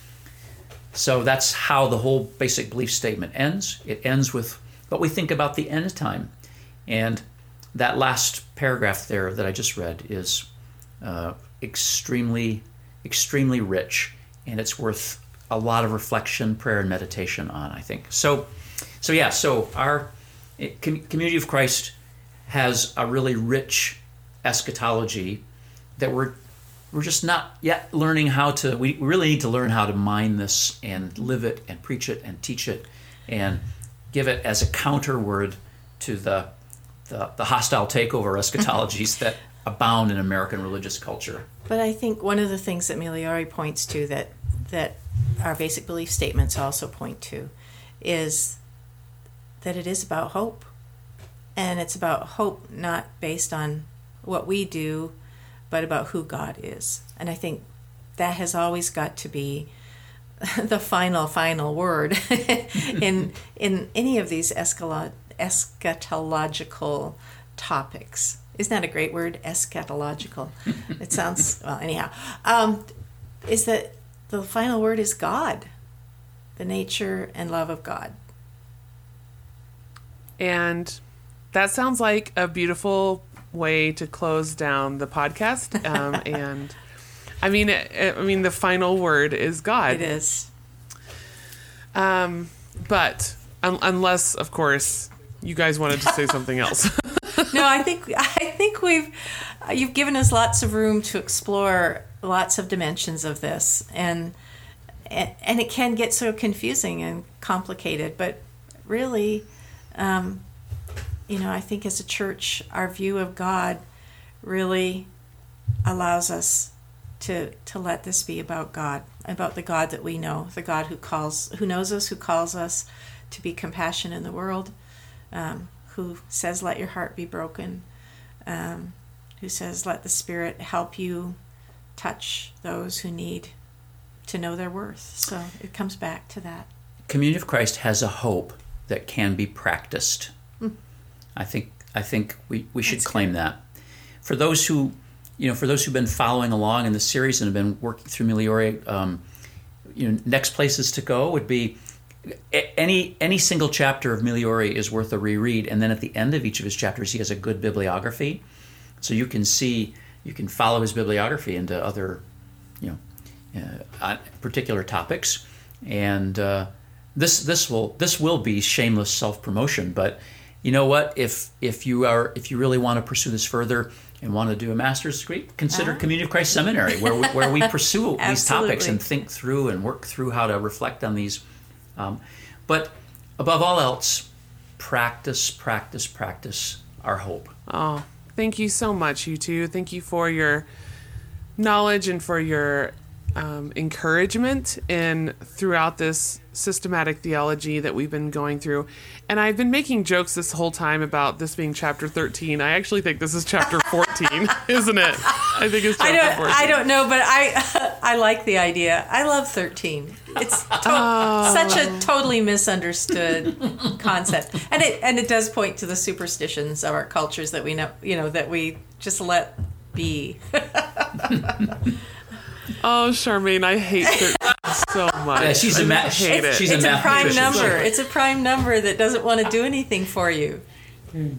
So that's how the whole basic belief statement ends. It ends with what we think about the end time. And that last paragraph there that I just read is uh, extremely, extremely rich. And it's worth a lot of reflection, prayer, and meditation on, I think. So, so yeah, so our Community of Christ has a really rich eschatology that we're we're just not yet learning how to, we really need to learn how to mine this and live it and preach it and teach it and give it as a counter word to the, the, the hostile takeover eschatologies that abound in American religious culture. But I think one of the things that Migliore points to that that our basic belief statements also point to is that it is about hope. And it's about hope not based on what we do, but about who God is. And I think that has always got to be the final, final word in in any of these eschatolo- eschatological topics. Isn't that a great word? Eschatological. It sounds, well, anyhow. Um, is that the final word is God, the nature and love of God. And that sounds like a beautiful way to close down the podcast. Um, and I mean, I mean, the final word is God. It is. Um, but un- unless, of course, you guys wanted to say something else. No, I think I think we've you've given us lots of room to explore lots of dimensions of this, and and it can get so confusing and complicated. But really, um, you know, I think as a church, our view of God really allows us to to let this be about God, about the God that we know, the God who calls, who knows us, who calls us to be compassion in the world. Um, who says, let your heart be broken, um, who says, let the Spirit help you touch those who need to know their worth. So it comes back to that. Community of Christ has a hope that can be practiced. Mm. I think I think we, we should That's claim good. that. For those who, you know, for those who've been following along in the series and have been working through Migliore, um, you know, next places to go would be Any any single chapter of Migliore is worth a reread, and then at the end of each of his chapters, he has a good bibliography, so you can see, you can follow his bibliography into other, you know, uh, particular topics, and uh, this this will this will be shameless self-promotion, but you know what? If if you are if you really want to pursue this further and want to do a master's degree, consider Ah. Community of Christ Seminary, where we, where we pursue these topics Absolutely. and think through and work through how to reflect on these. Um, but above all else, practice, practice, practice our hope. Oh, thank you so much, you two. Thank you for your knowledge and for your um, encouragement in throughout this systematic theology that we've been going through. And I've been making jokes this whole time about this being chapter thirteen. I actually think this is chapter fourteen, isn't it? I think it's chapter I don't, fourteen. I don't know, but I, I like the idea. I love thirteen. It's to- Oh. such a totally misunderstood concept, and it and it does point to the superstitions of our cultures that we know, you know, that we just let be. Oh, Charmaine, I hate thirteen so much. Yeah, she's a I ma- just hate it. she's a it's a prime mathematician. number. It's a prime number that doesn't want to do anything for you. It's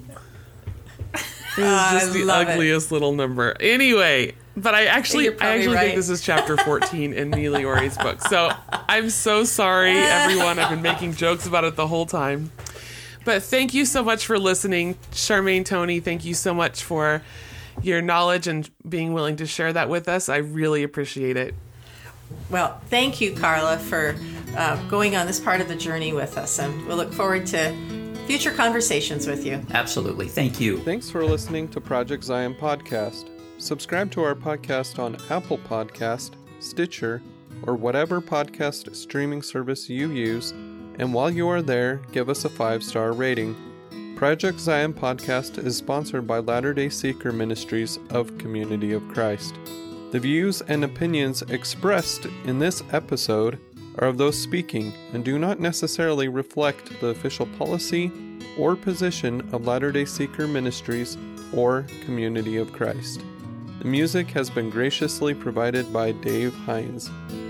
I just the love it. ugliest little number. Anyway, but I actually, You're I probably actually right. think this is chapter fourteen in Neely Ori's book. So I'm so sorry, everyone. I've been making jokes about it the whole time. But thank you so much for listening, Charmaine, Tony. Thank you so much for your knowledge and being willing to share that with us. I really appreciate it. Well, thank you, Carla, for uh, going on this part of the journey with us, and we'll look forward to future conversations with you. Absolutely. Thank you. Thanks for listening to Project Zion Podcast. Subscribe to our podcast on Apple Podcast, Stitcher, or whatever podcast streaming service you use, and while you are there, give us a five-star rating. Project Zion Podcast is sponsored by Latter-day Seeker Ministries of Community of Christ. The views and opinions expressed in this episode are of those speaking and do not necessarily reflect the official policy or position of Latter-day Seeker Ministries or Community of Christ. The music has been graciously provided by Dave Hines.